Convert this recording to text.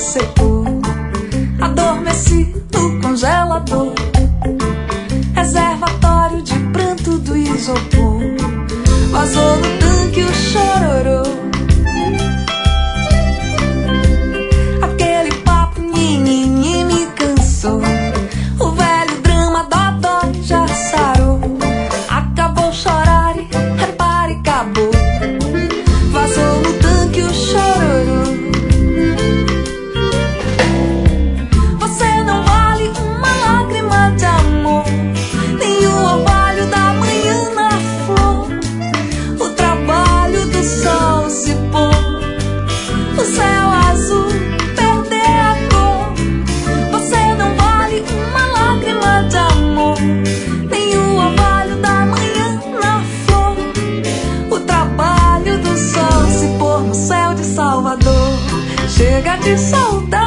secou. Adormeci no congelador, reservatório de pranto do isopor. Vazou no tanque o chororô. Aquele papo nini me cansou. O velho drama dodó já sarou. Acabou chorar e repare, acabou. Vazou no tanque o chororô. Você não vale uma lágrima de amor, nem o orvalho da manhã na flor, o trabalho do sol se pôr, o céu azul perder a cor. Você não vale uma lágrima de amor, nem o orvalho da manhã na flor, o trabalho do sol se pôr no céu de Salvador. Chega de saudade,